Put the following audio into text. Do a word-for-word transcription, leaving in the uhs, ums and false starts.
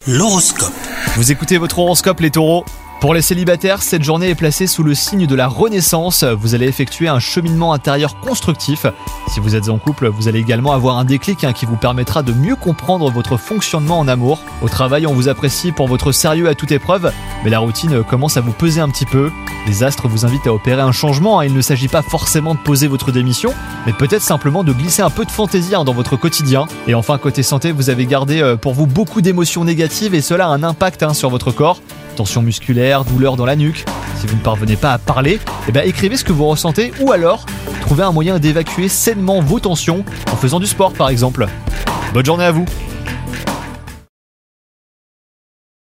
L'horoscope. Vous écoutez votre horoscope les taureaux. Pour les célibataires, cette journée est placée sous le signe de la renaissance. Vous allez effectuer un cheminement intérieur constructif. Si vous êtes en couple, vous allez également avoir un déclic hein, qui vous permettra de mieux comprendre votre fonctionnement en amour. Au travail, on vous apprécie pour votre sérieux à toute épreuve, mais la routine commence à vous peser un petit peu. Les astres vous invitent à opérer un changement. Hein. Il ne s'agit pas forcément de poser votre démission, mais peut-être simplement de glisser un peu de fantaisie hein, dans votre quotidien. Et enfin, côté santé, vous avez gardé euh, pour vous beaucoup d'émotions négatives et cela a un impact hein, sur votre corps. Tension musculaire, douleur dans la nuque. Si vous ne parvenez pas à parler, eh ben écrivez ce que vous ressentez ou alors trouvez un moyen d'évacuer sainement vos tensions en faisant du sport par exemple. Bonne journée à vous!